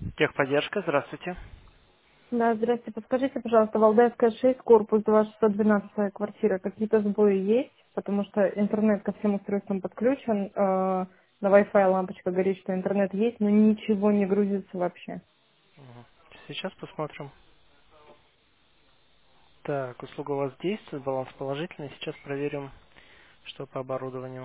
Техподдержка, здравствуйте. Да, здрасте. Подскажите, пожалуйста, Валдаевская 6, корпус 2612 квартира. Какие-то сбои есть? Потому что интернет ко всем устройствам подключен. На Wi-Fi лампочка горит, что интернет есть, но ничего не грузится вообще. Мгм. Сейчас посмотрим. Так, услуга у вас действует, баланс положительный. Сейчас проверим, что по оборудованию.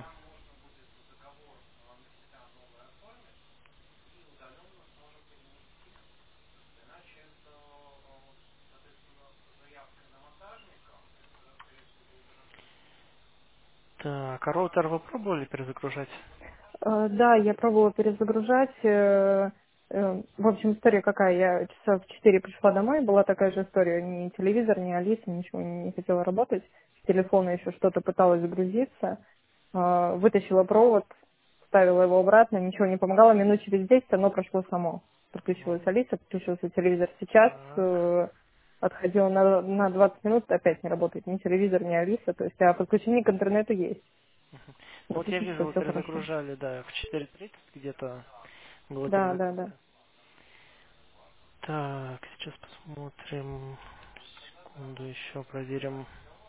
Так, а роутер вы пробовали перезагружать? Да, я пробовала перезагружать. В общем, история какая? Я часа в 4 пришла домой, была такая же история. Ни телевизор, ни Алиса, ничего не хотела работать. С телефона еще что-то пыталось загрузиться. Вытащила провод, вставила его обратно, ничего не помогало. Минут через 10 оно прошло само. Подключилась Мгм. Алиса, подключился телевизор. Сейчас Так, отходила на 20 минут, опять не работает ни телевизор, ни Алиса. То есть, а подключение к интернету есть. ну вот я Напишите, вижу, что вы все хорошо. перезагружали, да, в 4:30 где-то была Да, да, да. перезагрузка. Так, сейчас посмотрим. Секунду еще проверим.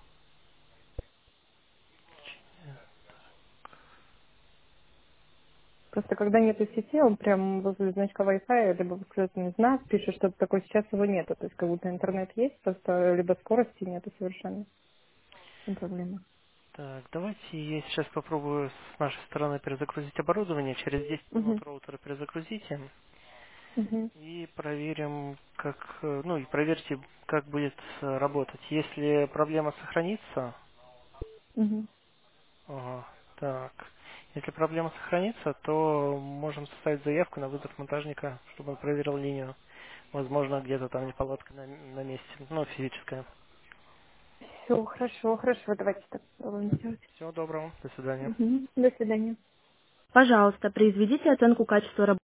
Просто когда нет сети, он прям возле значка Wi-Fi, либо восклицательный знак пишет, что-то такое, сейчас его нету. То есть как будто интернет есть, просто либо скорости нету совершенно. В чем проблема? Так, давайте я сейчас попробую с нашей стороны перезагрузить оборудование. Через 10 минут Угу, роутер перезагрузите. угу, И проверим, ну и проверьте, как будет работать. Если проблема сохранится, угу. ага, так, если проблема сохранится, то можем составить заявку на вызов монтажника, чтобы он проверил линию. Возможно, где-то там неполадка на месте, ну, физическая. Все, хорошо, хорошо, давайте так попробуем сделать. Всего доброго, до свидания. Угу. До свидания. Пожалуйста, произведите оценку качества работы.